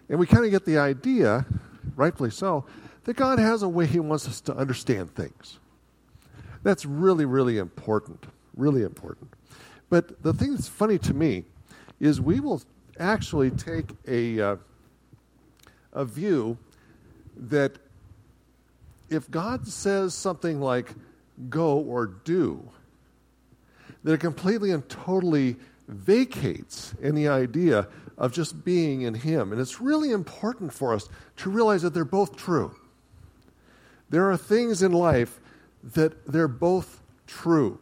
And we kind of get the idea, rightfully so, that God has a way he wants us to understand things. That's really, really important. Really important. But the thing that's funny to me is we will actually take a view that if God says something like go or do, that it completely and totally vacates any idea of just being in him. And it's really important for us to realize that they're both true. There are things in life that they're both true.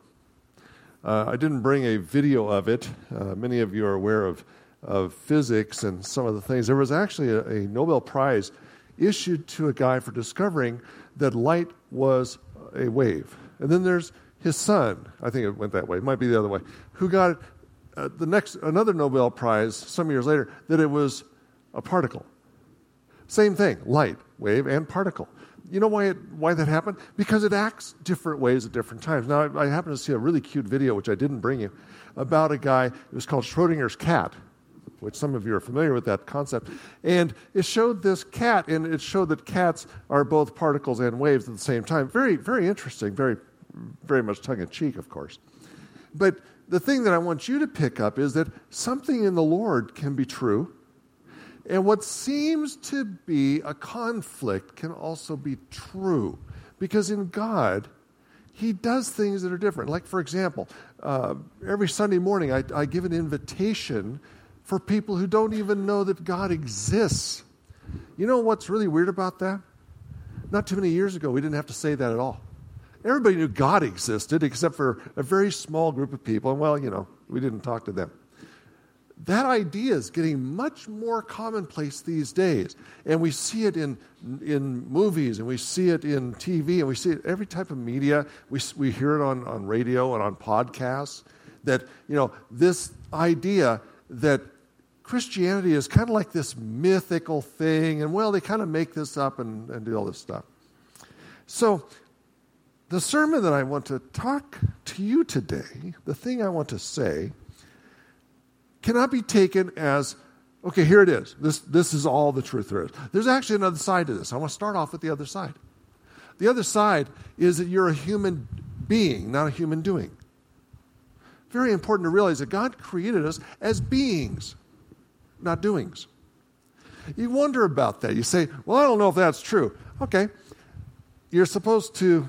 I didn't bring a video of it. Many of you are aware of physics and some of the things. There was actually a Nobel Prize issued to a guy for discovering that light was a wave. And then there's his son, I think it went that way, it might be the other way, who got another Nobel Prize some years later that it was a particle. Same thing, light, wave, and particle. You know why that happened? Because it acts different ways at different times. Now, I happened to see a really cute video, which I didn't bring you, about a guy, it was called Schrodinger's cat, which some of you are familiar with that concept. And it showed this cat, and it showed that cats are both particles and waves at the same time. Very, very interesting, very, very much tongue-in-cheek, of course. But the thing that I want you to pick up is that something in the Lord can be true, and what seems to be a conflict can also be true. Because in God, he does things that are different. Like, for example, every Sunday morning I give an invitation for people who don't even know that God exists. You know what's really weird about that? Not too many years ago, we didn't have to say that at all. Everybody knew God existed except for a very small group of people. And, well, we didn't talk to them. That idea is getting much more commonplace these days. And we see it in movies, and we see it in TV, and we see it every type of media. We hear it on radio and on podcasts, that, this idea that Christianity is kind of like this mythical thing, and, well, they kind of make this up and do all this stuff. So the sermon that I want to talk to you today, the thing I want to say, cannot be taken as, okay, here it is. This is all the truth there is. There's actually another side to this. I want to start off with the other side. The other side is that you're a human being, not a human doing. Very important to realize that God created us as beings, not doings. You wonder about that. You say, well, I don't know if that's true. Okay. You're supposed to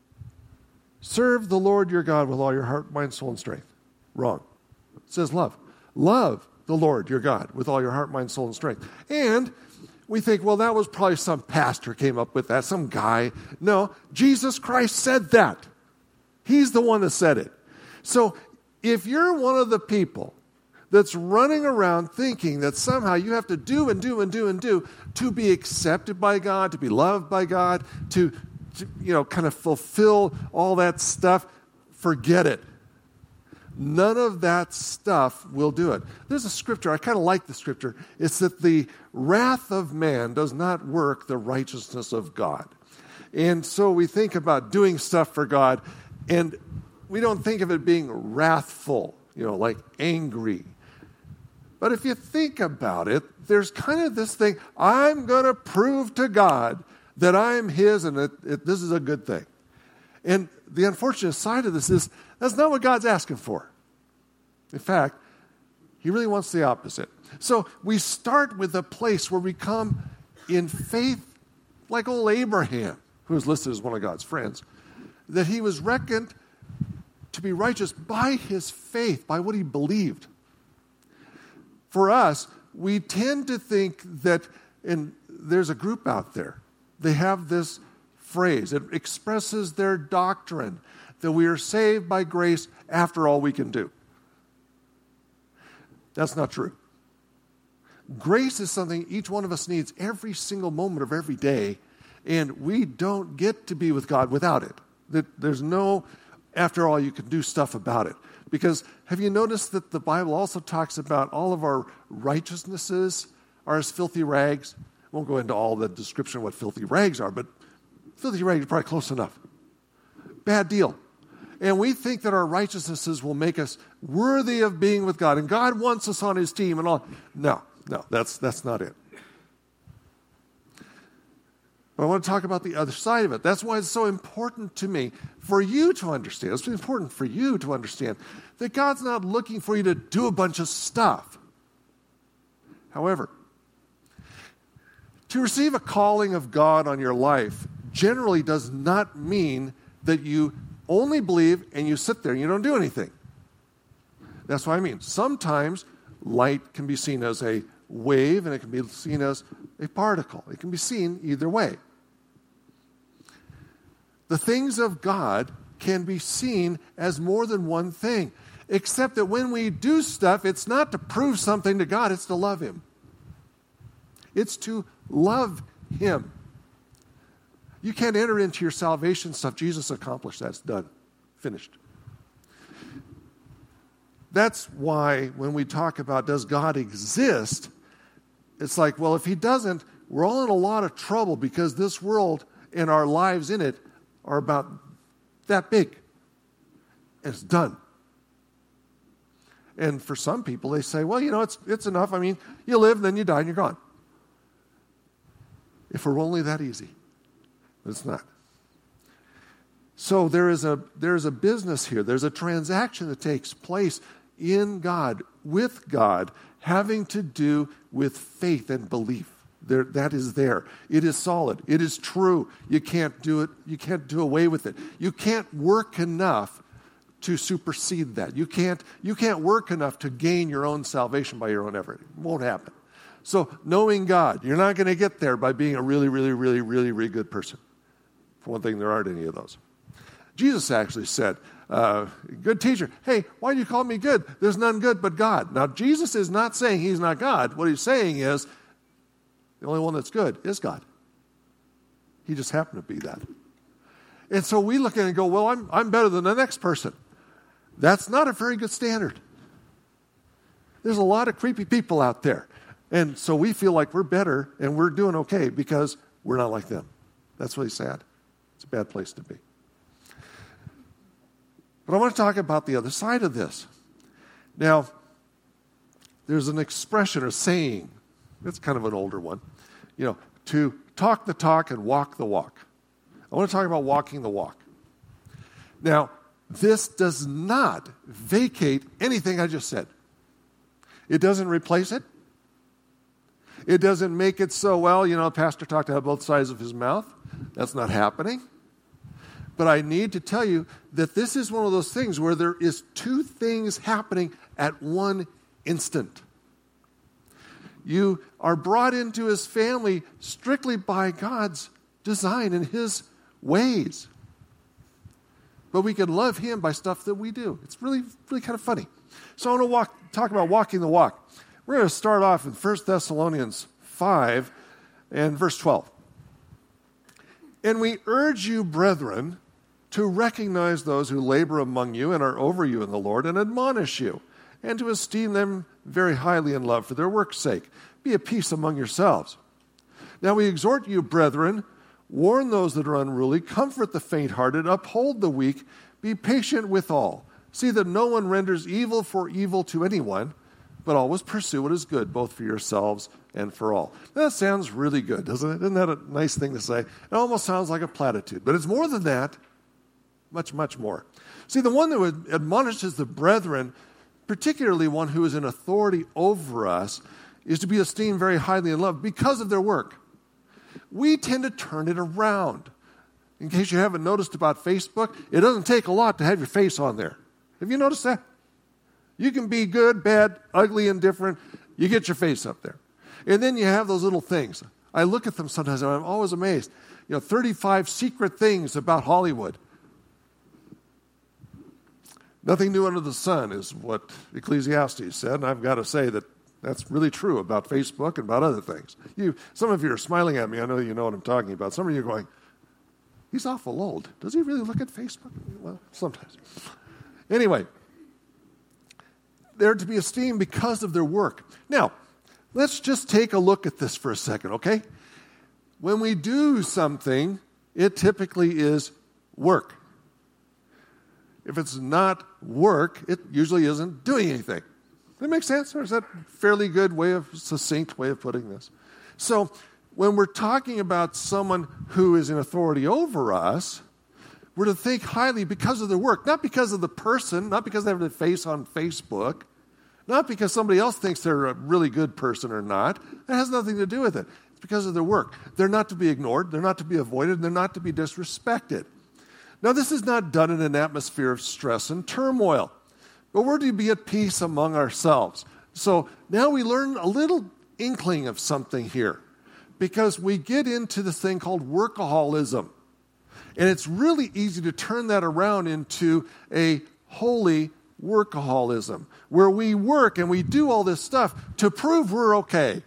serve the Lord your God with all your heart, mind, soul, and strength. Wrong. It says love. Love the Lord your God with all your heart, mind, soul, and strength. And we think, well, that was probably some pastor came up with that, some guy. No, Jesus Christ said that. He's the one that said it. So if you're one of the people that's running around thinking that somehow you have to do and do and do and do to be accepted by God, to be loved by God, to kind of fulfill all that stuff, forget it. None of that stuff will do it. There's a scripture, I kind of like the scripture. It's that the wrath of man does not work the righteousness of God. And so we think about doing stuff for God, and we don't think of it being wrathful, like angry. But if you think about it, there's kind of this thing, I'm going to prove to God that I'm his and this is a good thing. And the unfortunate side of this is that's not what God's asking for. In fact, he really wants the opposite. So we start with a place where we come in faith like old Abraham, who is listed as one of God's friends, that he was reckoned to be righteous by his faith, by what he believed. For us, we tend to think that, and there's a group out there, they have this phrase. It expresses their doctrine that we are saved by grace after all we can do. That's not true. Grace is something each one of us needs every single moment of every day, and we don't get to be with God without it. There's no, after all, you can do stuff about it. Because have you noticed that the Bible also talks about all of our righteousnesses are as filthy rags? I won't go into all the description of what filthy rags are, but filthy rags are probably close enough. Bad deal. And we think that our righteousnesses will make us worthy of being with God. And God wants us on his team and all. No, that's not it. But I want to talk about the other side of it. That's why it's so important to me for you to understand. It's important for you to understand that God's not looking for you to do a bunch of stuff. However, to receive a calling of God on your life generally does not mean that you only believe and you sit there and you don't do anything. That's what I mean. Sometimes light can be seen as a wave and it can be seen as a particle. It can be seen either way. The things of God can be seen as more than one thing, except that when we do stuff, it's not to prove something to God, it's to love Him. It's to love Him. You can't enter into your salvation stuff. Jesus accomplished that. It's done. Finished. That's why when we talk about does God exist, it's like, well, if He doesn't, we're all in a lot of trouble because this world and our lives in it are about that big. And it's done. And for some people, they say, well, it's enough. I mean, you live, then you die, and you're gone. If it were only that easy. But it's not. So there is a business here. There's a transaction that takes place in God, with God, having to do with faith and belief. That is there. It is solid. It is true. You can't do it. You can't do away with it. You can't work enough to supersede that. You can't work enough to gain your own salvation by your own effort. It won't happen. So knowing God, you're not going to get there by being a really, really, really, really, really good person. For one thing, there aren't any of those. Jesus actually said, good teacher, hey, why do you call me good? There's none good but God. Now, Jesus is not saying He's not God. What He's saying is the only one that's good is God. He just happened to be that. And so we look at it and go, well, I'm better than the next person. That's not a very good standard. There's a lot of creepy people out there. And so we feel like we're better and we're doing okay because we're not like them. That's really sad. It's a bad place to be. But I want to talk about the other side of this. Now, there's an expression or saying, it's kind of an older one, to talk the talk and walk the walk. I want to talk about walking the walk. Now, this does not vacate anything I just said. It doesn't replace it. It doesn't make it so, the pastor talked out both sides of his mouth. That's not happening. But I need to tell you that this is one of those things where there is two things happening at one instant. You are brought into His family strictly by God's design and His ways. But we can love Him by stuff that we do. It's really, really kind of funny. So I want to talk about walking the walk. We're going to start off in 1 Thessalonians 5 and verse 12. And we urge you, brethren, to recognize those who labor among you and are over you in the Lord and admonish you, and to esteem them very highly in love for their work's sake. Be at peace among yourselves. Now we exhort you, brethren, warn those that are unruly, comfort the faint-hearted, uphold the weak, be patient with all. See that no one renders evil for evil to anyone, but always pursue what is good, both for yourselves and for all. That sounds really good, doesn't it? Isn't that a nice thing to say? It almost sounds like a platitude, but it's more than that. Much, much more. See, the one that admonishes the brethren, particularly one who is in authority over us, is to be esteemed very highly in love because of their work. We tend to turn it around. In case you haven't noticed about Facebook, it doesn't take a lot to have your face on there. Have you noticed that? You can be good, bad, ugly, indifferent. You get your face up there. And then you have those little things. I look at them sometimes and I'm always amazed. 35 secret things about Hollywood. Nothing new under the sun is what Ecclesiastes said, and I've got to say that that's really true about Facebook and about other things. Some of you are smiling at me. I know you know what I'm talking about. Some of you are going, he's awful old. Does he really look at Facebook? Well, sometimes. Anyway, they're to be esteemed because of their work. Now, let's just take a look at this for a second, okay? When we do something, it typically is work. If it's not work, it usually isn't doing anything. Does that make sense? Or is that a fairly good succinct way of putting this? So when we're talking about someone who is in authority over us, we're to think highly because of their work, not because of the person, not because they have their face on Facebook, not because somebody else thinks they're a really good person or not. That has nothing to do with it. It's because of their work. They're not to be ignored, they're not to be avoided, they're not to be disrespected. Now, this is not done in an atmosphere of stress and turmoil, but we're to be at peace among ourselves. So now we learn a little inkling of something here, because we get into this thing called workaholism. And it's really easy to turn that around into a holy workaholism, where we work and we do all this stuff to prove we're okay.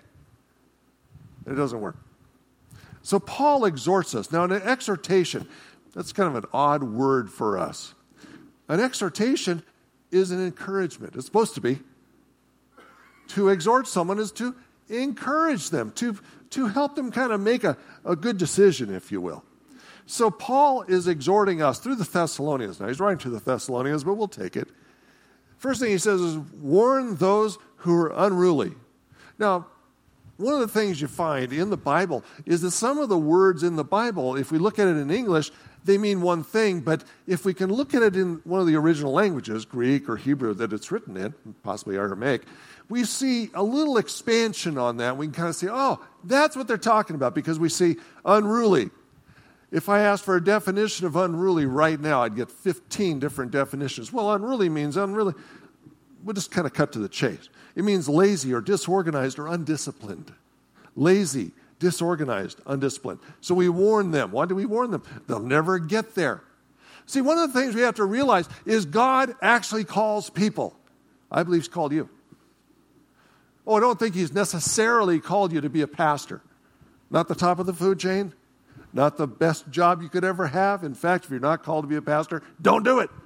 It doesn't work. So Paul exhorts us. Now, an exhortation, that's kind of an odd word for us. An exhortation is an encouragement. It's supposed to be. To exhort someone is to encourage them, to help them kind of make a good decision, if you will. So Paul is exhorting us through the Thessalonians. Now, he's writing to the Thessalonians, but we'll take it. First thing he says is, warn those who are unruly. Now, one of the things you find in the Bible is that some of the words in the Bible, if we look at it in English, they mean one thing, but if we can look at it in one of the original languages, Greek or Hebrew that it's written in, possibly Aramaic, we see a little expansion on that. We can kind of say, oh, that's what they're talking about, because we see unruly. If I asked for a definition of unruly right now, I'd get 15 different definitions. Well, unruly means unruly. We'll just kind of cut to the chase. It means lazy or disorganized or undisciplined. Lazy, disorganized, undisciplined. So we warn them. Why do we warn them? They'll never get there. See, one of the things we have to realize is God actually calls people. I believe He's called you. Oh, I don't think He's necessarily called you to be a pastor. Not the top of the food chain. Not the best job you could ever have. In fact, if you're not called to be a pastor, don't do it.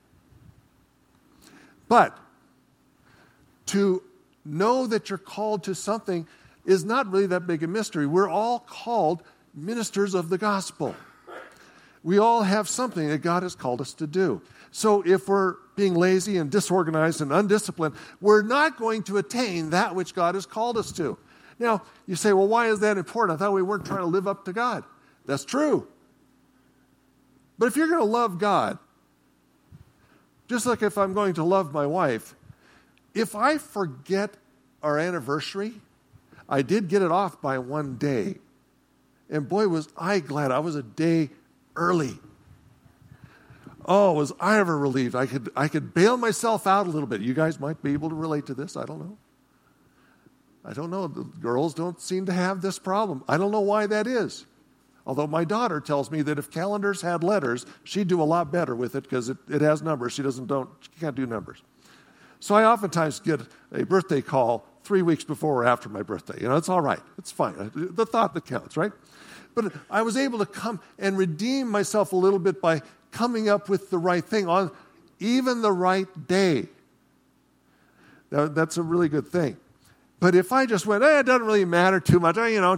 But to know that you're called to something is not really that big a mystery. We're all called ministers of the gospel. We all have something that God has called us to do. So if we're being lazy and disorganized and undisciplined, we're not going to attain that which God has called us to. Now, you say, well, why is that important? I thought we weren't trying to live up to God. That's true. But if you're going to love God, just like if I'm going to love my wife, if I forget our anniversary, I did get it off by one day. And boy, was I glad I was a day early. Oh, was I ever relieved. I could bail myself out a little bit. You guys might be able to relate to this. I don't know. The girls don't seem to have this problem. I don't know why that is. Although my daughter tells me that if calendars had letters, she'd do a lot better with it because it has numbers. She can't do numbers. So I oftentimes get a birthday call 3 weeks before or after my birthday. It's all right. It's fine. The thought that counts, right? But I was able to come and redeem myself a little bit by coming up with the right thing on even the right day. Now, that's a really good thing. But if I just went, it doesn't really matter too much,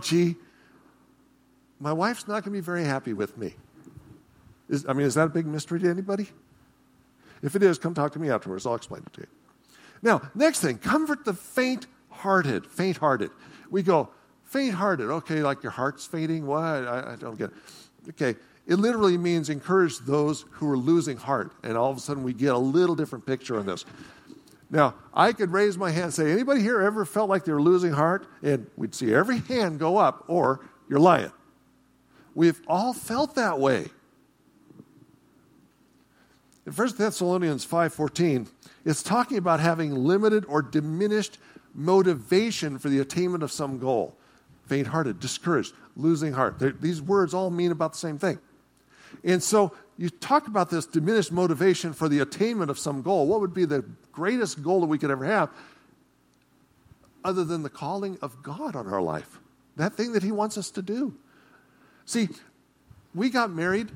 my wife's not going to be very happy with me. Is that a big mystery to anybody? If it is, come talk to me afterwards. I'll explain it to you. Now, next thing, comfort the faint-hearted. Faint-hearted. We go, faint-hearted. Okay, like your heart's fainting? What? I don't get it. Okay, it literally means encourage those who are losing heart. And all of a sudden we get a little different picture on this. Now, I could raise my hand and say, anybody here ever felt like they were losing heart? And we'd see every hand go up, or you're lying. We've all felt that way. In 1 Thessalonians 5:14, it's talking about having limited or diminished motivation for the attainment of some goal. Faint-hearted, discouraged, losing heart. These words all mean about the same thing. And so you talk about this diminished motivation for the attainment of some goal. What would be the greatest goal that we could ever have other than the calling of God on our life? That thing that He wants us to do. See, we got married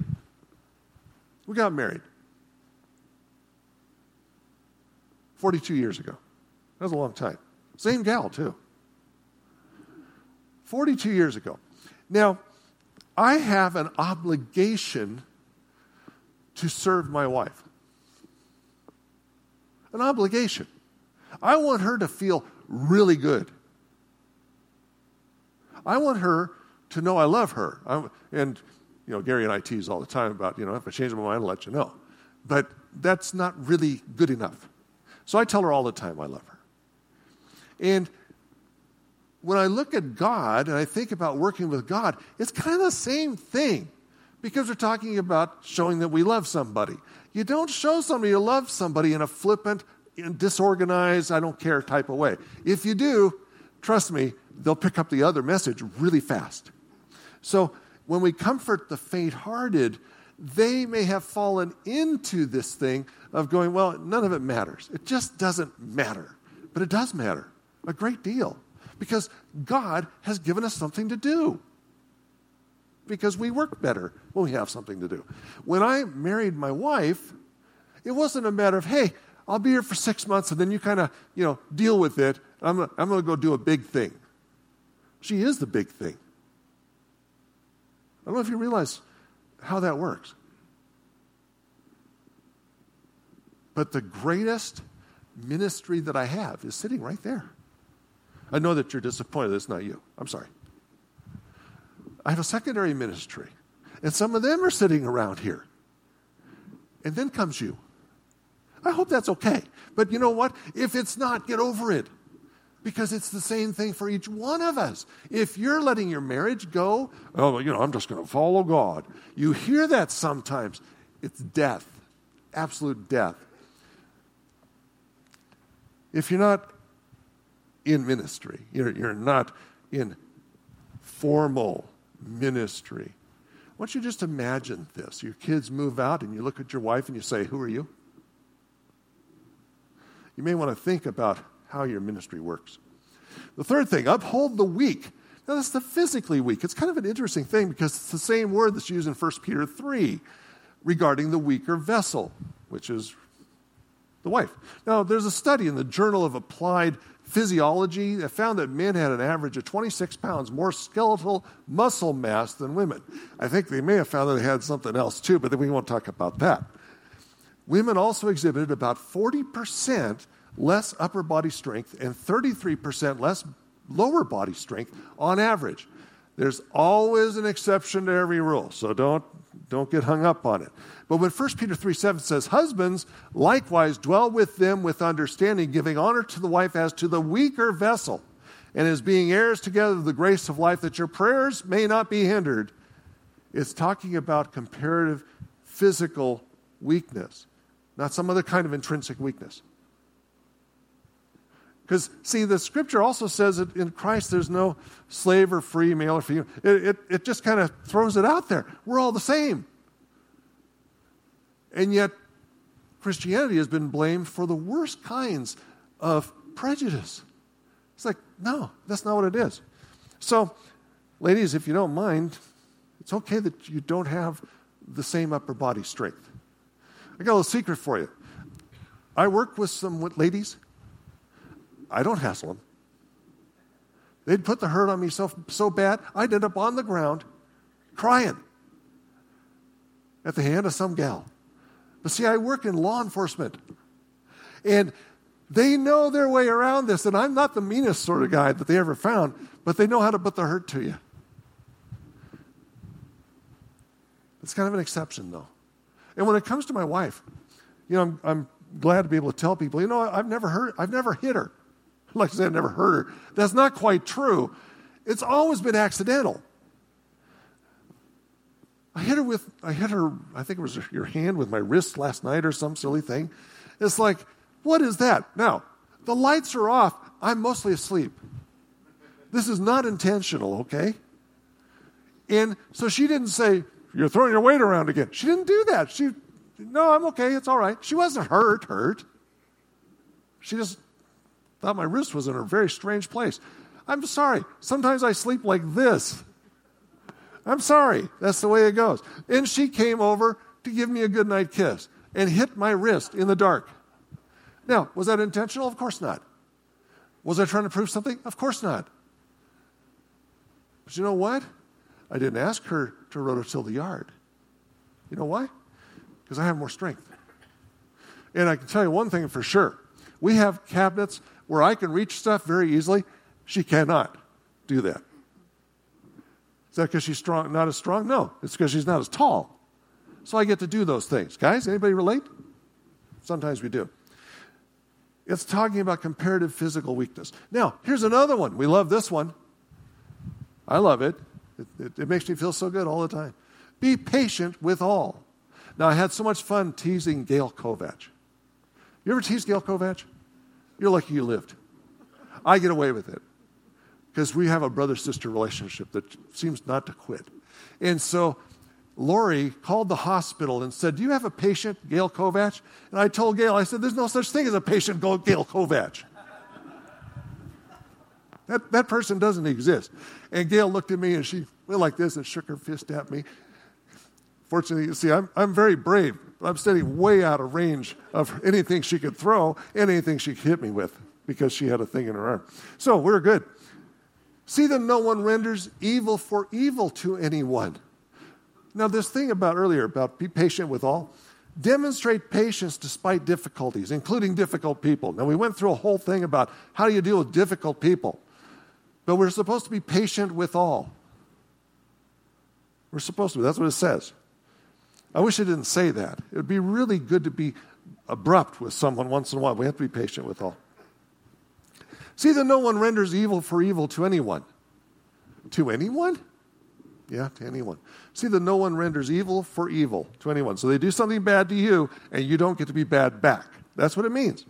42 years ago. That was a long time. Same gal, too. 42 years ago. Now, I have an obligation to serve my wife. An obligation. I want her to feel really good. I want her to know I love her. Gary and I tease all the time about, if I change my mind, I'll let you know. But that's not really good enough. So I tell her all the time I love her. And when I look at God and I think about working with God, it's kind of the same thing, because we're talking about showing that we love somebody. You don't show somebody you love somebody in a flippant, disorganized, I don't care type of way. If you do, trust me, they'll pick up the other message really fast. So when we comfort the faint-hearted, they may have fallen into this thing of going, well, none of it matters. It just doesn't matter. But it does matter a great deal, because God has given us something to do. Because we work better when we have something to do. When I married my wife, it wasn't a matter of, hey, I'll be here for 6 months and then you kind of, deal with it. I'm going to go do a big thing. She is the big thing. I don't know if you realize how that works. But the greatest ministry that I have is sitting right there. I know that you're disappointed. It's not you. I'm sorry. I have a secondary ministry, and some of them are sitting around here. And then comes you. I hope that's okay. But you know what? If it's not, get over it. Because it's the same thing for each one of us. If you're letting your marriage go, I'm just going to follow God. You hear that sometimes. It's death, absolute death. If you're not in ministry, you're not in formal ministry, why don't you just imagine this? Your kids move out and you look at your wife and you say, who are you? You may want to think about how your ministry works. The third thing, uphold the weak. Now, that's the physically weak. It's kind of an interesting thing because it's the same word that's used in 1 Peter 3 regarding the weaker vessel, which is the wife. Now, there's a study in the Journal of Applied Physiology that found that men had an average of 26 pounds more skeletal muscle mass than women. I think they may have found that they had something else too, but we won't talk about that. Women also exhibited about 40% less upper body strength and 33% less lower body strength on average. There's always an exception to every rule, so don't get hung up on it. But when 1 Peter 3:7 says, husbands likewise dwell with them with understanding, giving honor to the wife as to the weaker vessel, and as being heirs together of the grace of life, that your prayers may not be hindered. It's talking about comparative physical weakness, not some other kind of intrinsic weakness. Because, see, the scripture also says that in Christ there's no slave or free, male or female. It just kind of throws it out there. We're all the same. And yet, Christianity has been blamed for the worst kinds of prejudice. It's like, no, that's not what it is. So, ladies, if you don't mind, it's okay that you don't have the same upper body strength. I got a little secret for you. I work with some ladies. I don't hassle them. They'd put the hurt on me so bad, I'd end up on the ground crying at the hand of some gal. But see, I work in law enforcement, and they know their way around this, and I'm not the meanest sort of guy that they ever found, but they know how to put the hurt to you. It's kind of an exception, though. And when it comes to my wife, I'm glad to be able to tell people, I've never hit her. Like I said, I've never hurt her. That's not quite true. It's always been accidental. I hit her, I think it was your hand with my wrist last night or some silly thing. It's like, what is that? Now, the lights are off. I'm mostly asleep. This is not intentional, okay? And so she didn't say, you're throwing your weight around again. She didn't do that. No, I'm okay. It's all right. She wasn't hurt. She just thought my wrist was in a very strange place. I'm sorry. Sometimes I sleep like this. I'm sorry. That's the way it goes. And she came over to give me a goodnight kiss and hit my wrist in the dark. Now, was that intentional? Of course not. Was I trying to prove something? Of course not. But you know what? I didn't ask her to rototill the yard. You know why? Because I have more strength. And I can tell you one thing for sure. We have cabinets where I can reach stuff very easily. She cannot do that. Does that because she's strong, not as strong? No, it's because she's not as tall. So I get to do those things. Guys, anybody relate? Sometimes we do. It's talking about comparative physical weakness. Now, here's another one. We love this one. I love it. It makes me feel so good all the time. Be patient with all. Now, I had so much fun teasing Gail Kovach. You ever tease Gail Kovach? You're lucky you lived. I get away with it because we have a brother-sister relationship that seems not to quit. And so Lori called the hospital and said, do you have a patient, Gail Kovach? And I told Gail, I said, there's no such thing as a patient, Gail Kovach. That person doesn't exist. And Gail looked at me and she went like this and shook her fist at me. Fortunately, you see, I'm very brave. I'm standing way out of range of anything she could throw and anything she could hit me with because she had a thing in her arm. So we're good. See that no one renders evil for evil to anyone. Now, this thing about earlier, about be patient with all, demonstrate patience despite difficulties, including difficult people. Now, we went through a whole thing about how do you deal with difficult people. But we're supposed to be patient with all. We're supposed to be. That's what it says. I wish it didn't say that. It would be really good to be abrupt with someone once in a while. We have to be patient with all. See that no one renders evil for evil to anyone. To anyone? Yeah, to anyone. See that no one renders evil for evil to anyone. So they do something bad to you, and you don't get to be bad back. That's what it means.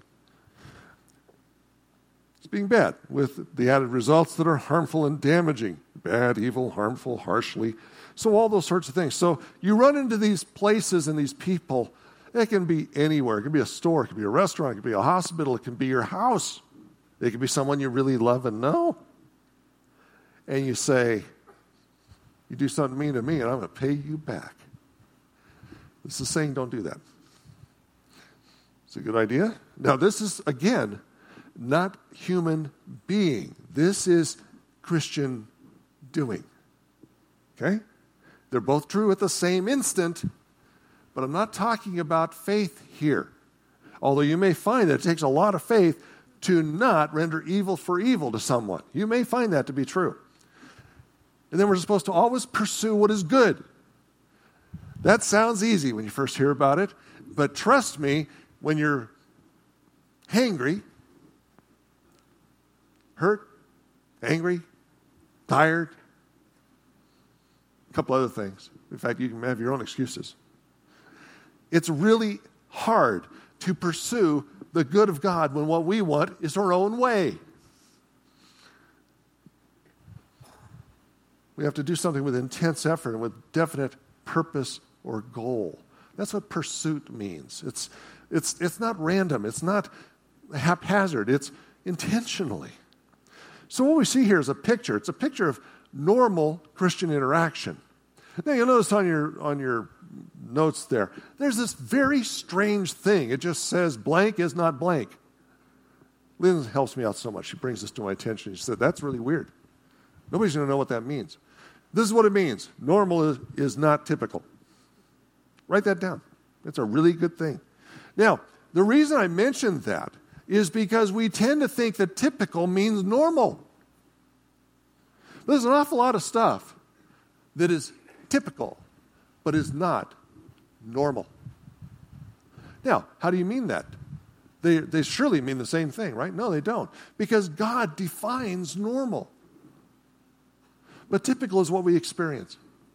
It's being bad with the added results that are harmful and damaging. Bad, evil, harmful, harshly. So all those sorts of things. So you run into these places and these people. It can be anywhere. It can be a store. It can be a restaurant. It can be a hospital. It can be your house. It can be someone you really love and know. And you say, you do something mean to me and I'm going to pay you back. This is saying don't do that. It's a good idea. Now this is, again, not human being. This is Christian doing. Okay? They're both true at the same instant, but I'm not talking about faith here. Although you may find that it takes a lot of faith to not render evil for evil to someone. You may find that to be true. And then we're supposed to always pursue what is good. That sounds easy when you first hear about it, but trust me, when you're hangry, hurt, angry, tired, a couple other things. In fact, you can have your own excuses. It's really hard to pursue the good of God when what we want is our own way. We have to do something with intense effort and with definite purpose or goal. That's what pursuit means. It's not random. It's not haphazard. It's intentionally. So what we see here is a picture. It's a picture of normal Christian interaction. Now you'll notice on your notes there's this very strange thing. It just says blank is not blank. Lynn helps me out so much. She brings this to my attention. She said, that's really weird. Nobody's going to know what that means. This is what it means. Normal is not typical. Write that down. It's a really good thing. Now, the reason I mentioned that is because we tend to think that typical means normal. There's an awful lot of stuff that is typical, but is not normal. Now, how do you mean that? They surely mean the same thing, right? No, they don't. Because God defines normal. But typical is what we experience.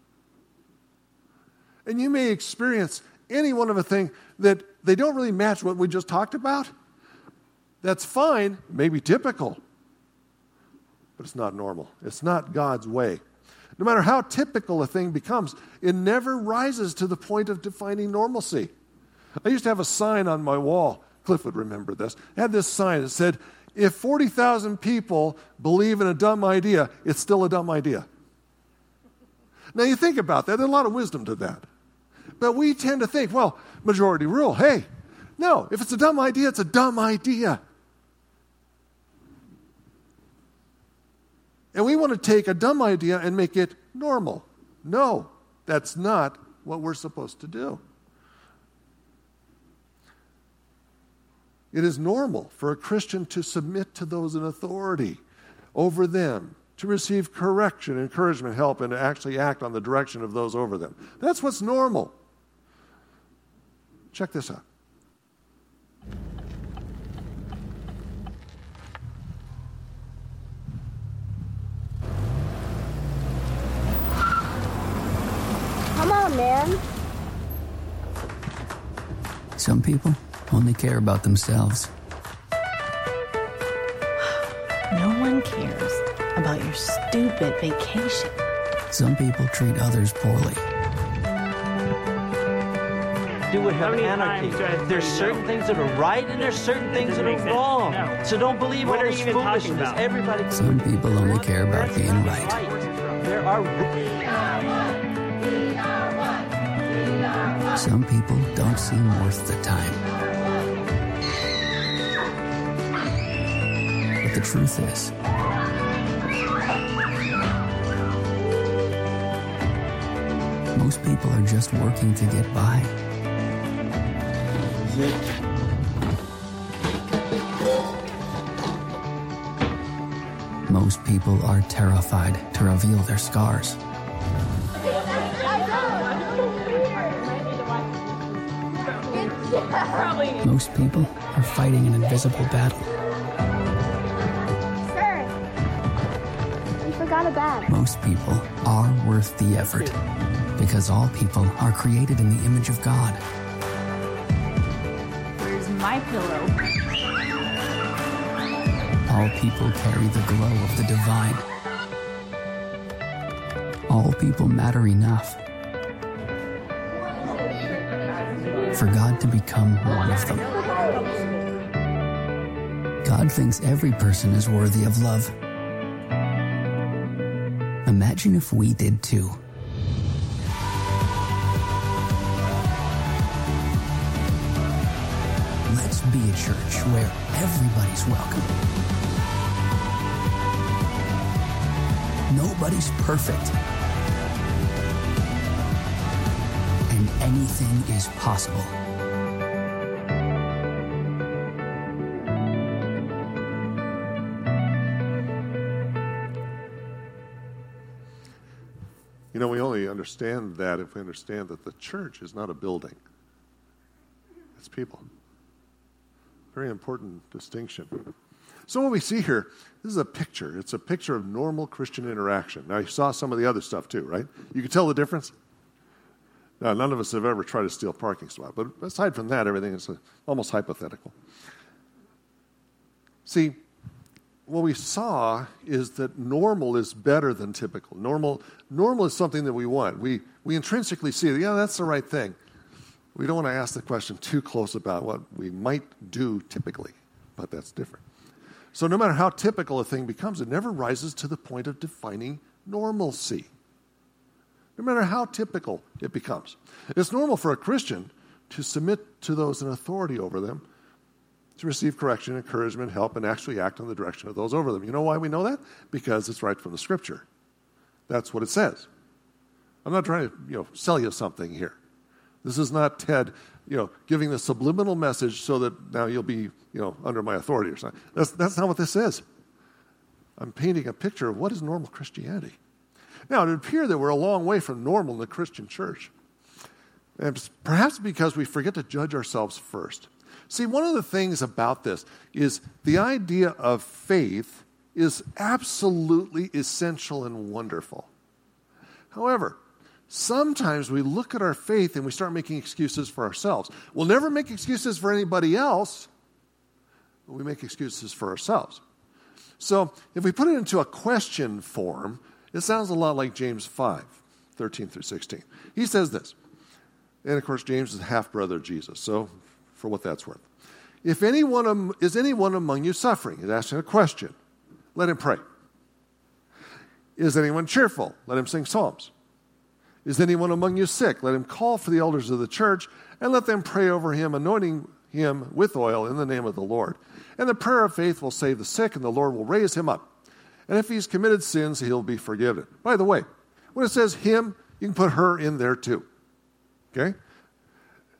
And you may experience any one of a thing that they don't really match what we just talked about. That's fine, maybe typical, but it's not normal. It's not God's way. No matter how typical a thing becomes, it never rises to the point of defining normalcy. I used to have a sign on my wall. Cliff would remember this. I had this sign that said, if 40,000 people believe in a dumb idea, it's still a dumb idea. Now you think about that. There's a lot of wisdom to that. But we tend to think, well, majority rule. Hey, no, if it's a dumb idea, it's a dumb idea. And we want to take a dumb idea and make it normal. No, that's not what we're supposed to do. It is normal for a Christian to submit to those in authority over them to receive correction, encouragement, help, and to actually act on the direction of those over them. That's what's normal. Check this out. Come on, man. Some people only care about themselves. No one cares about your stupid vacation. Some people treat others poorly. Do we have anarchy? There's certain things that are right and there's certain things that are wrong. No. So don't believe all this foolishness. Everybody. Some people only care about being right. There are. Some people don't seem worth the time. But the truth is, most people are just working to get by. Most people are terrified to reveal their scars. Most people are fighting an invisible battle. Sir, you forgot a bag. Most people are worth the effort because all people are created in the image of God. Where's my pillow? All people carry the glow of the divine. All people matter enough for God to become one of them. God thinks every person is worthy of love. Imagine if we did too. Let's be a church where everybody's welcome. Nobody's perfect. And anything is possible. You know, we only understand that if we understand that the church is not a building. It's people. Very important distinction. So what we see here, this is a picture. It's a picture of normal Christian interaction. Now, you saw some of the other stuff too, right? You can tell the difference? Now, none of us have ever tried to steal a parking spot, but aside from that, everything is almost hypothetical. See, what we saw is that normal is better than typical. Normal is something that we want. We intrinsically see that, yeah, that's the right thing. We don't want to ask the question too close about what we might do typically, but that's different. So no matter how typical a thing becomes, it never rises to the point of defining normalcy. No matter how typical it becomes. It's normal for a Christian to submit to those in authority over them, to receive correction, encouragement, help, and actually act on the direction of those over them. You know why we know that? Because it's right from the Scripture. That's what it says. I'm not trying to, sell you something here. This is not Ted, giving the subliminal message so that now you'll be, under my authority or something. That's not what this is. I'm painting a picture of what is normal Christianity. Now, it would appear that we're a long way from normal in the Christian church. And perhaps because we forget to judge ourselves first. See, one of the things about this is the idea of faith is absolutely essential and wonderful. However, sometimes we look at our faith and we start making excuses for ourselves. We'll never make excuses for anybody else, but we make excuses for ourselves. So if we put it into a question form, it sounds a lot like James 5, 13 through 16. He says this, and of course James is half-brother of Jesus, so for what that's worth. Is anyone among you suffering? He's asking a question. Let him pray. Is anyone cheerful? Let him sing psalms. Is anyone among you sick? Let him call for the elders of the church and let them pray over him, anointing him with oil in the name of the Lord. And the prayer of faith will save the sick, and the Lord will raise him up. And if he's committed sins, he'll be forgiven. By the way, when it says him, you can put her in there too. Okay?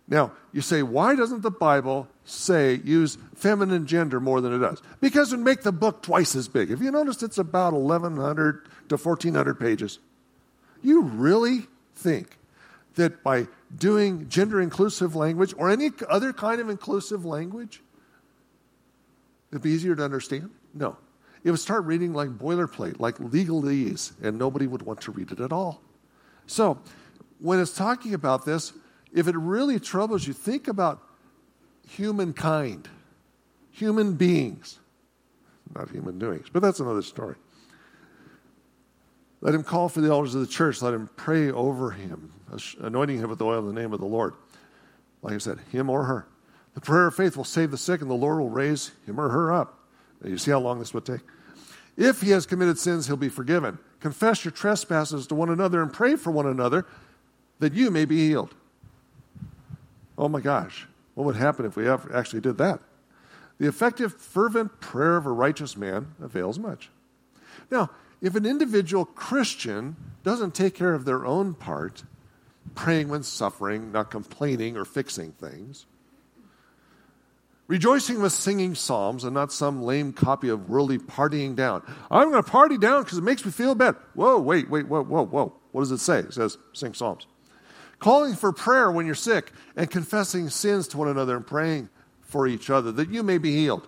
Now, you say, why doesn't the Bible say use feminine gender more than it does? Because it would make the book twice as big. If you noticed, it's about 1,100 to 1,400 pages. You really think that by doing gender-inclusive language or any other kind of inclusive language, it'd be easier to understand? No. It would start reading like boilerplate, like legalese, and nobody would want to read it at all. So, when it's talking about this, if it really troubles you, think about humankind, human beings, not human doings, but that's another story. Let him call for the elders of the church. Let him pray over him, anointing him with oil in the name of the Lord. Like I said, him or her. The prayer of faith will save the sick, and the Lord will raise him or her up. Now, you see how long this would take? If he has committed sins, he'll be forgiven. Confess your trespasses to one another and pray for one another that you may be healed. Oh my gosh, what would happen if we actually did that? The effective, fervent prayer of a righteous man avails much. Now, if an individual Christian doesn't take care of their own part, praying when suffering, not complaining or fixing things, rejoicing with singing psalms and not some lame copy of worldly partying down. I'm going to party down because it makes me feel bad. Whoa, wait, whoa. What does it say? It says sing psalms. Calling for prayer when you're sick and confessing sins to one another and praying for each other that you may be healed.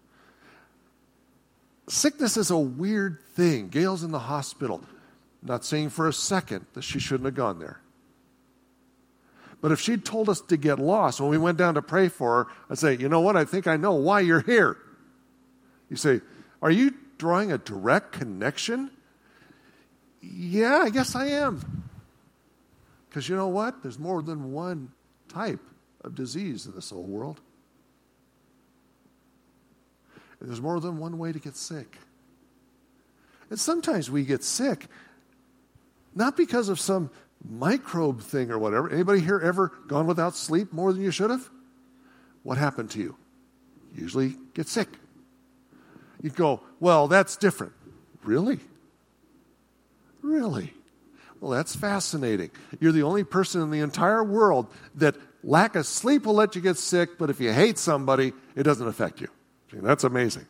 Sickness is a weird thing. Gail's in the hospital. Not saying for a second that she shouldn't have gone there. But if she'd told us to get lost when we went down to pray for her, I'd say, you know what, I think I know why you're here. You say, are you drawing a direct connection? Yeah, I guess I am. Because you know what? There's more than one type of disease in this whole world. And there's more than one way to get sick. And sometimes we get sick, not because of some microbe thing or whatever. Anybody here ever gone without sleep more than you should have? What happened to you? Usually get sick. You go, well, that's different. Really? Really? Well, that's fascinating. You're the only person in the entire world that lack of sleep will let you get sick, but if you hate somebody, it doesn't affect you. See, that's amazing.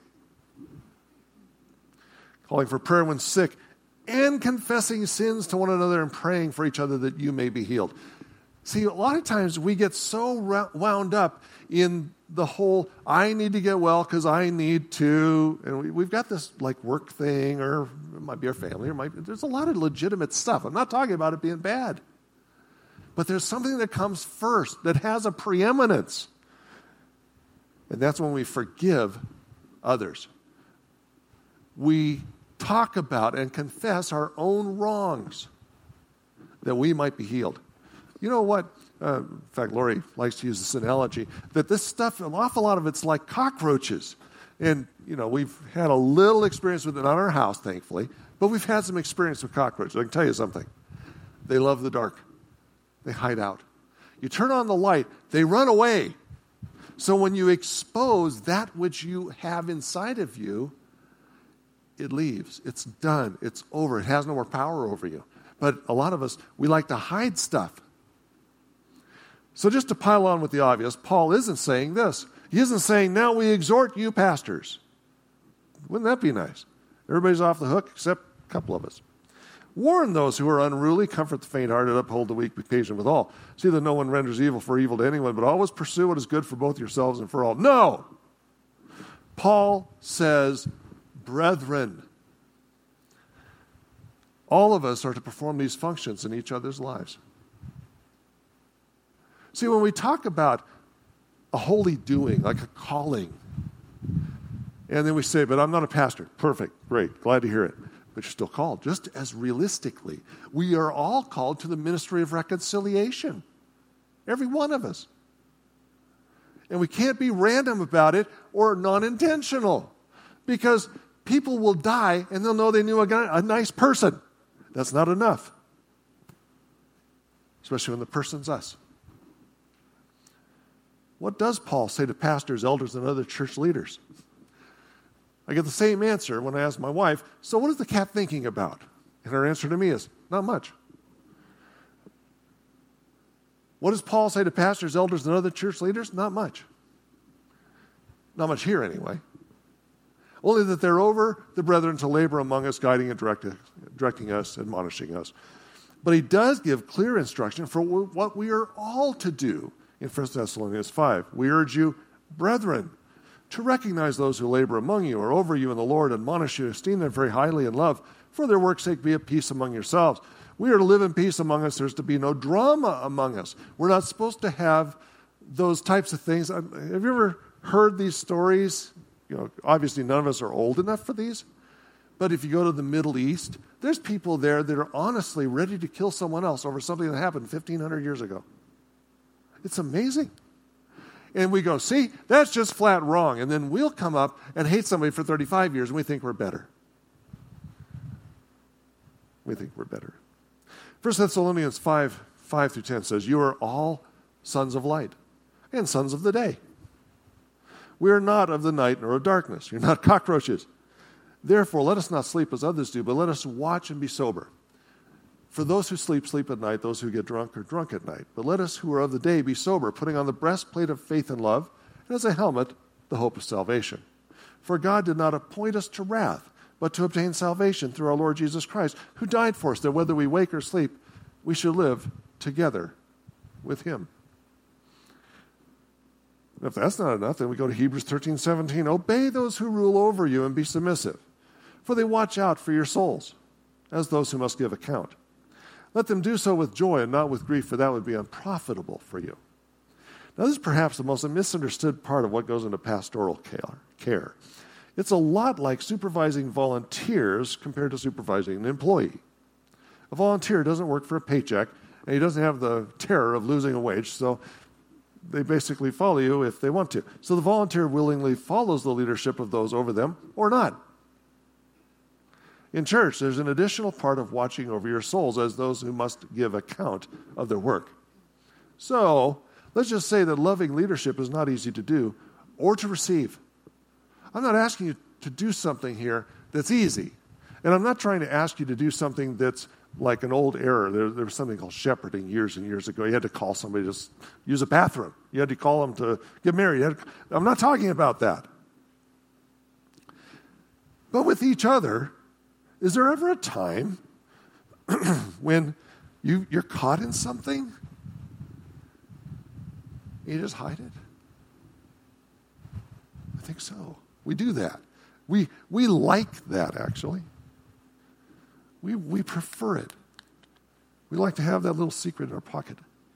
Calling for prayer when sick and confessing sins to one another and praying for each other that you may be healed. See, a lot of times we get so wound up in the whole, I need to get well because I need to, and we've got this like work thing, or it might be our family, there's a lot of legitimate stuff. I'm not talking about it being bad. But there's something that comes first that has a preeminence. And that's when we forgive others. We talk about and confess our own wrongs that we might be healed. You know what? In fact, Lori likes to use this analogy, that this stuff, an awful lot of it's like cockroaches. And, you know, we've had a little experience with it on our house, thankfully, but we've had some experience with cockroaches. I can tell you something. They love the dark. They hide out. You turn on the light, they run away. So when you expose that which you have inside of you, it leaves. It's done. It's over. It has no more power over you. But a lot of us, we like to hide stuff. So just to pile on with the obvious, Paul isn't saying this. He isn't saying, now we exhort you pastors. Wouldn't that be nice? Everybody's off the hook except a couple of us. Warn those who are unruly, comfort the faint-hearted, uphold the weak, be patient with all. See that no one renders evil for evil to anyone, but always pursue what is good for both yourselves and for all. No! Paul says, brethren. All of us are to perform these functions in each other's lives. See, when we talk about a holy doing, like a calling, and then we say, but I'm not a pastor. Perfect, great, glad to hear it. But you're still called. Just as realistically, we are all called to the ministry of reconciliation. Every one of us. And we can't be random about it or non-intentional. Because people will die and they'll know they knew a nice person. That's not enough. Especially when the person's us. What does Paul say to pastors, elders, and other church leaders? I get the same answer when I ask my wife, so what is the cat thinking about? And her answer to me is, not much. What does Paul say to pastors, elders, and other church leaders? Not much. Not much here, anyway. Only that they're over the brethren to labor among us, guiding and directing us, admonishing us. But he does give clear instruction for what we are all to do in 1 Thessalonians 5. We urge you, brethren, to recognize those who labor among you or over you in the Lord, admonish you, esteem them very highly in love. For their work's sake, be at peace among yourselves. We are to live in peace among us. There's to be no drama among us. We're not supposed to have those types of things. Have you ever heard these stories? Obviously none of us are old enough for these. But if you go to the Middle East, there's people there that are honestly ready to kill someone else over something that happened 1,500 years ago. It's amazing. And we go, see, that's just flat wrong. And then we'll come up and hate somebody for 35 years and we think we're better. We think we're better. 1 Thessalonians 5 through 10 says, you are all sons of light and sons of the day. We are not of the night nor of darkness. You're not cockroaches. Therefore, let us not sleep as others do, but let us watch and be sober. For those who sleep, sleep at night. Those who get drunk are drunk at night. But let us who are of the day be sober, putting on the breastplate of faith and love, and as a helmet, the hope of salvation. For God did not appoint us to wrath, but to obtain salvation through our Lord Jesus Christ, who died for us, that whether we wake or sleep, we should live together with him. And if that's not enough, then we go to Hebrews 13:17. Obey those who rule over you and be submissive, for they watch out for your souls, as those who must give account. Let them do so with joy and not with grief, for that would be unprofitable for you. Now, this is perhaps the most misunderstood part of what goes into pastoral care. It's a lot like supervising volunteers compared to supervising an employee. A volunteer doesn't work for a paycheck, and he doesn't have the terror of losing a wage, so they basically follow you if they want to. So the volunteer willingly follows the leadership of those over them or not. In church, there's an additional part of watching over your souls as those who must give account of their work. So, let's just say that loving leadership is not easy to do or to receive. I'm not asking you to do something here that's easy. And I'm not trying to ask you to do something that's like an old error. There was something called shepherding years and years ago. You had to call somebody to use a bathroom. You had to call them to get married. I'm not talking about that. But with each other, is there ever a time when you're caught in something? You just hide it? I think so. We do that. We like that, actually. We prefer it. We like to have that little secret in our pocket.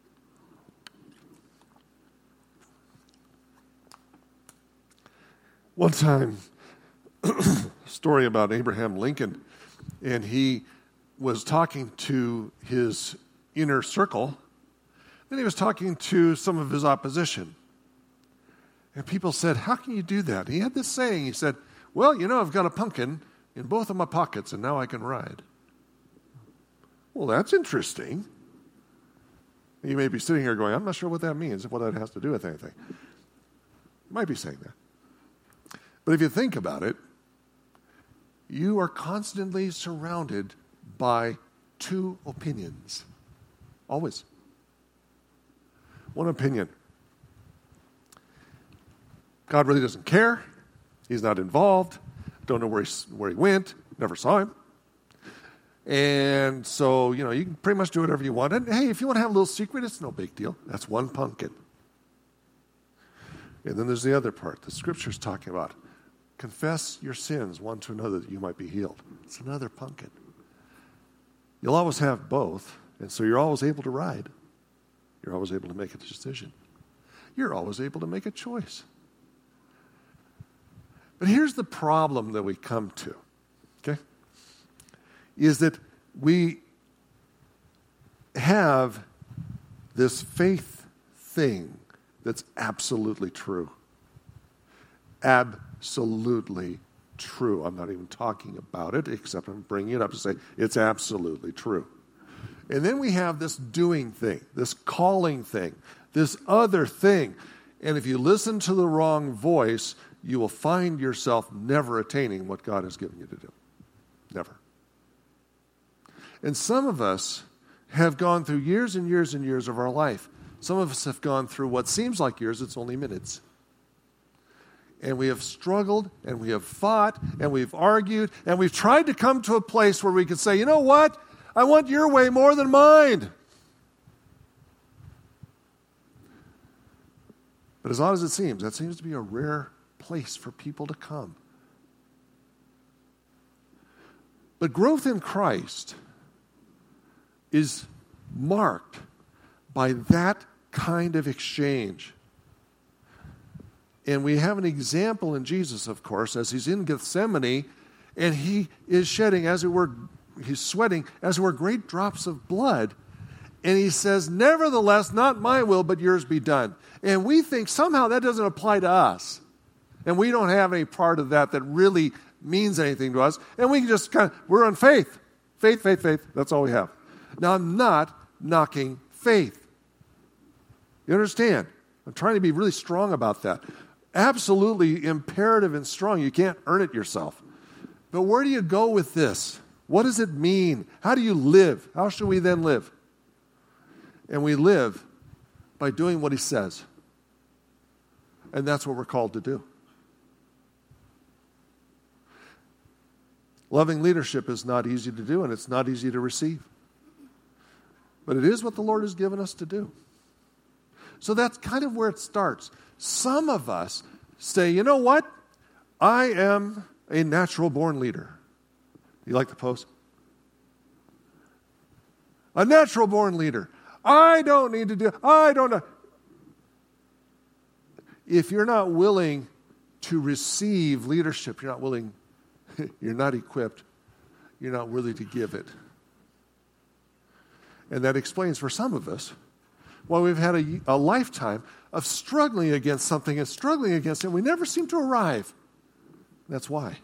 One time, a story about Abraham Lincoln, and he was talking to his inner circle, then he was talking to some of his opposition. And people said, how can you do that? He had this saying, he said, well, I've got a pumpkin in both of my pockets, and now I can ride. Well, that's interesting. You may be sitting here going, I'm not sure what that means, what that has to do with anything. You might be saying that. But if you think about it, you are constantly surrounded by two opinions. Always. One opinion. God really doesn't care. He's not involved. Don't know where he went. Never saw him. And so, you can pretty much do whatever you want. And hey, if you want to have a little secret, it's no big deal. That's one pumpkin. And then there's the other part. The Scripture's talking about confess your sins one to another that you might be healed. It's another pumpkin. You'll always have both, and so you're always able to ride. You're always able to make a decision. You're always able to make a choice. But here's the problem that we come to, okay? Is that we have this faith thing that's absolutely true. Absolutely true. I'm not even talking about it, except I'm bringing it up to say it's absolutely true. And then we have this doing thing, this calling thing, this other thing. And if you listen to the wrong voice, you will find yourself never attaining what God has given you to do. Never. And some of us have gone through years and years and years of our life Some of us have gone through what seems like years, it's only minutes. And we have struggled, and we have fought, and we've argued, and we've tried to come to a place where we can say, you know what? I want your way more than mine. But as odd as it seems, that seems to be a rare place for people to come. But growth in Christ is marked by that kind of exchange. And we have an example in Jesus, of course, as he's in Gethsemane, and he is shedding, as it were, he's sweating, as it were, great drops of blood. And he says, nevertheless, not my will, but yours be done. And we think somehow that doesn't apply to us. And we don't have any part of that really means anything to us. And we can just we're on faith. Faith, faith, faith. That's all we have. Now, I'm not knocking faith. You understand? I'm trying to be really strong about that. Absolutely imperative and strong. You can't earn it yourself. But where do you go with this? What does it mean? How do you live? How should we then live? And we live by doing what he says. And that's what we're called to do. Loving leadership is not easy to do, and it's not easy to receive. But it is what the Lord has given us to do. So that's kind of where it starts. Some of us say, you know what? I am a natural-born leader. You like the post? A natural-born leader. I don't need to do, I don't know. If you're not willing to receive leadership, you're not willing, you're not equipped, you're not worthy to give it. And that explains for some of us why we've had a lifetime of struggling against something and struggling against it, and we never seem to arrive. That's why.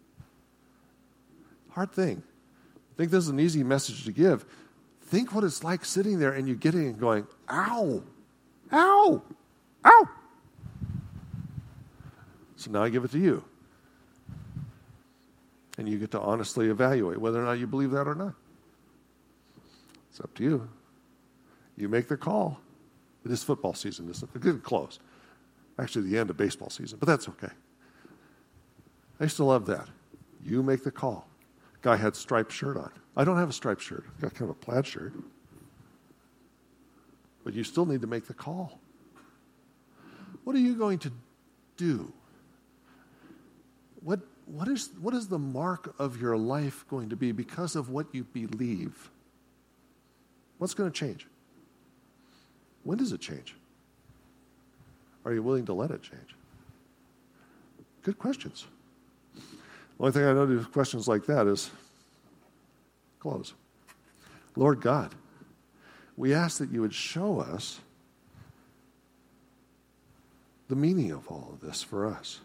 Hard thing. I think this is an easy message to give. Think what it's like sitting there and you get it and going, ow, ow, ow. So now I give it to you. And you get to honestly evaluate whether or not you believe that or not. It's up to you. You make the call. It is football season. It's getting close. Actually, the end of baseball season, but that's okay. I used to love that. You make the call. Guy had striped shirt on. I don't have a striped shirt. I've got kind of a plaid shirt. But you still need to make the call. What are you going to do? What is the mark of your life going to be because of what you believe? What's going to change? When does it change? Are you willing to let it change? Good questions. The only thing I know to do with questions like that is close. Lord God, we ask that you would show us the meaning of all of this for us.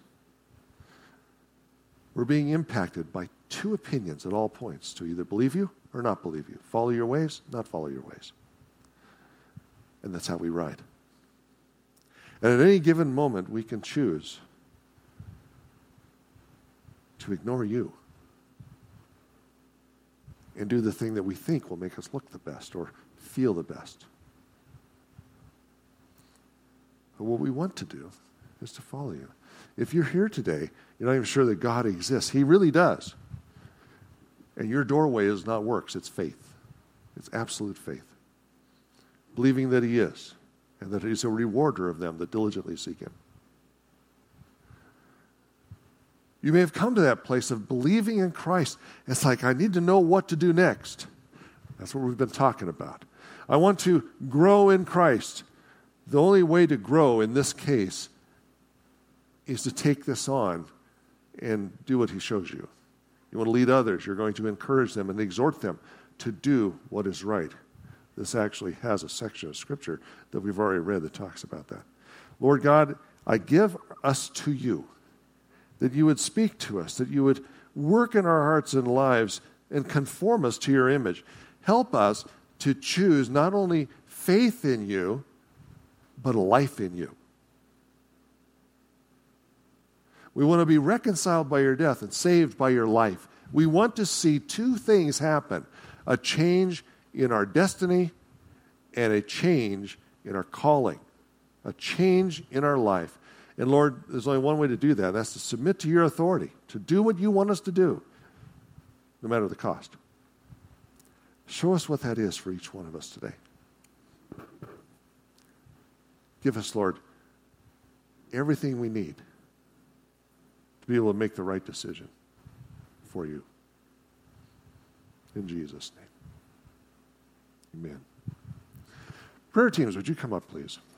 We're being impacted by two opinions at all points, to either believe you or not believe you. Follow your ways, not follow your ways. And that's how we ride. And at any given moment, we can choose to ignore you and do the thing that we think will make us look the best or feel the best. But what we want to do is to follow you. If you're here today, you're not even sure that God exists. He really does. And your doorway is not works, it's faith. It's absolute faith. Believing that he is, and that he's a rewarder of them that diligently seek him. You may have come to that place of believing in Christ. It's like, I need to know what to do next. That's what we've been talking about. I want to grow in Christ. The only way to grow in this case is to take this on and do what he shows you. You want to lead others. You're going to encourage them and exhort them to do what is right. This actually has a section of Scripture that we've already read that talks about that. Lord God, I give us to you, that you would speak to us, that you would work in our hearts and lives and conform us to your image. Help us to choose not only faith in you, but a life in you. We want to be reconciled by your death and saved by your life. We want to see two things happen: a change in our destiny and a change in our calling, a change in our life. And Lord, there's only one way to do that, and that's to submit to your authority, to do what you want us to do, no matter the cost. Show us what that is for each one of us today. Give us, Lord, everything we need to be able to make the right decision for you. In Jesus' name. Amen. Prayer teams, would you come up, please?